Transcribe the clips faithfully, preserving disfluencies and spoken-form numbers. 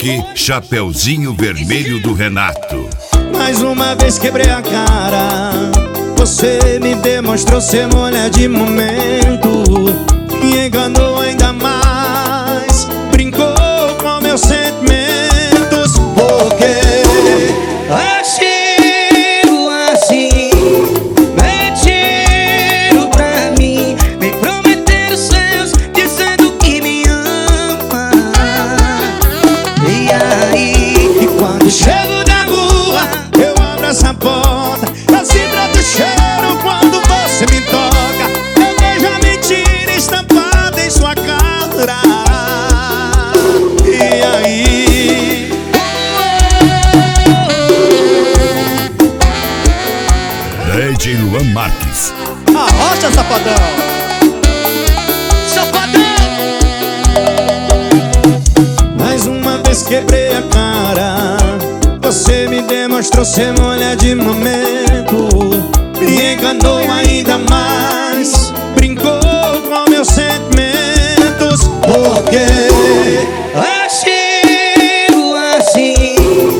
Rock, Chapeuzinho Vermelho do Renato. Mais uma vez quebrei a cara. Você me demonstrou ser mulher de momento. Me enganou ainda mais. Brincou com meus sentimentos. Porque agiu assim, mentiram pra mim, me prometeram seus, dizendo que me ama. E aí, e quando chego da rua, eu abro essa porta, eu sinto o cheiro quando você me toca. Eu vejo a mentira estampada em sua cara. E aí, D J Luan Marques. arrocha, safadão! safadão! Mais uma vez quebrei a cara. Você me demonstrou ser mulher de momento. Me enganou ainda mais. Brincou com meus sentimentos. Porque agiu assim,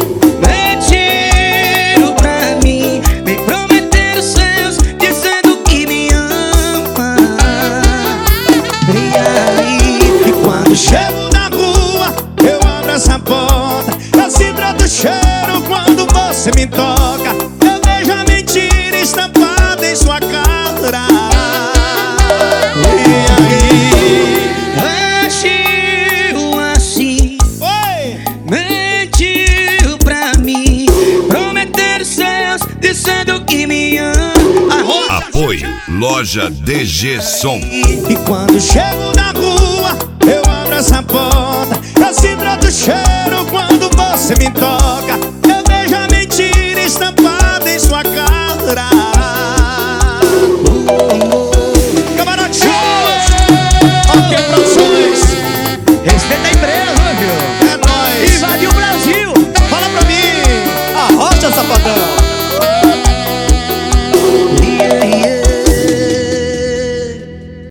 mentiram pra mim, me prometeram seus, dizendo que me ama. E aí, e quando chego na rua, eu abro essa porta, eu sinto o cheiro quando você me toca. Eu vejo a mentira estampada em sua cara. E aí, agiu assim, oi! mentiu pra mim, prometeram seus, dizendo que me ama. Apoio Loja D G Som. E quando chego na rua, eu abro essa porta, eu sinto o cheiro quando você me toca. Eu vejo a mentira estampada em sua cara.